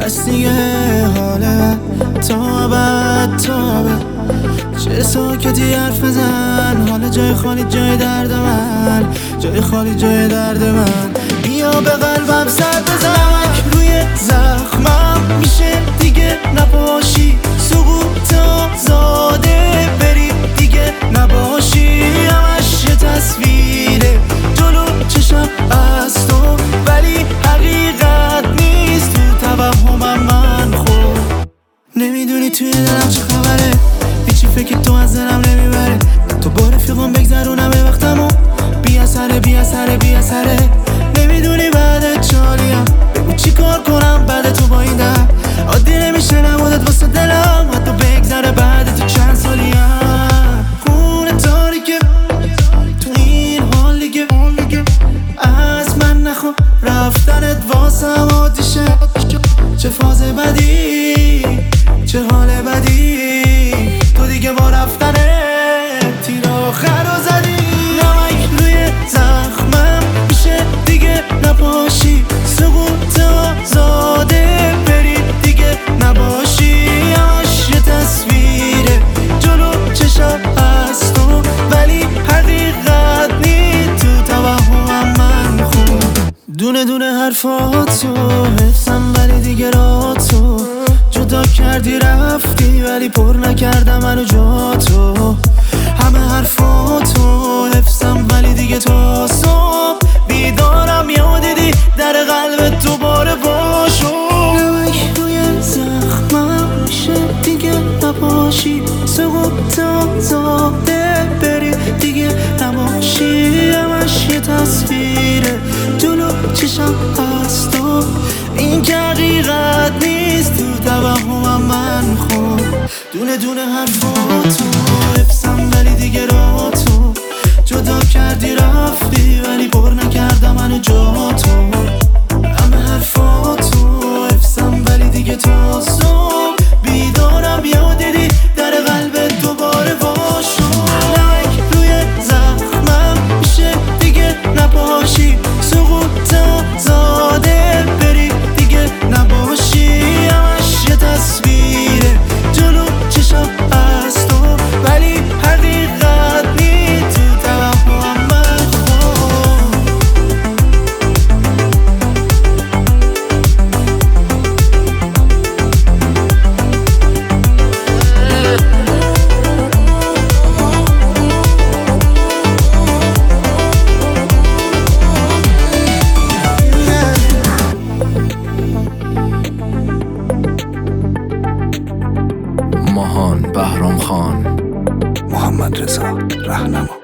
بس دیگه حاله تا ابد چه ساکتی حرف بزن، حالا جای خالی جای درد من، جای خالی جای درد من. بیا به قلبم سر بزن، روی زخمم میشه دیگه نباشی، سقوط آزاده بری دیگه نباشی. همش یه تصویره جلو چشم از تو، ولی حقیقت نیست تو توهمم من. خب نمیدونی توی دلم چه خبره، هیچی فکر تو از دلم نمیبره. تو با رفیقم بگذرونم وقتمو، بی اثره. نمیدونی بعد چالیم، بگو چی کار کنم بعد تو با این دم. عادی نمیشه نبودت واسه دلم، حتی بگذره بعد تو چند سالیم. خونه تاریکه تو این حال دیگه، از من نخوا رفتنت واسم آتیشه. چه فاز بدی، چه حال بدی، تو دیگه با رفتنه تیر آخر رو زدی. نمک روی زخمم میشه دیگه نباشی، سقوط آزاده بری دیگه نباشی. همش یه تصویره جلو چشم از تو، ولی حقیقت نیست تو توهمم من. خوب دونه دونه حرفاتو حفظم، ولی دیگه راتو جدا کردی رفتی، ولی پر نکردم منو جا تو. همه حرفاتو حفظم، ولی دیگه تا صبح بیدارم. یادیدی در قلبت دوباره باشو. نمک روی زخمم میشه دیگه نباشی، سقوط آزاده بری دیگه نباشی. همش یه تصویره جلو چشم از تو، این که حقیقت نیست تو توهمم من. خب دونه دونه حرفاتو حفظم، ولی دیگه راتو جدا کردی رفتی، ولی پر نکردم منو جا تو. همه حرفاتو حفظم، ولی دیگه تا صبح بیدارم. یادیدی در قلبت دوباره باشو. نمک روی زخمم میشه دیگه نباشی، سقوط آزاده بری دیگه نباشی. همش یه تصویره جلو چشم از تو، ولی حقیقت نیست تو توهمم من. ماهان بهرام خان، محمد رضا رهنما.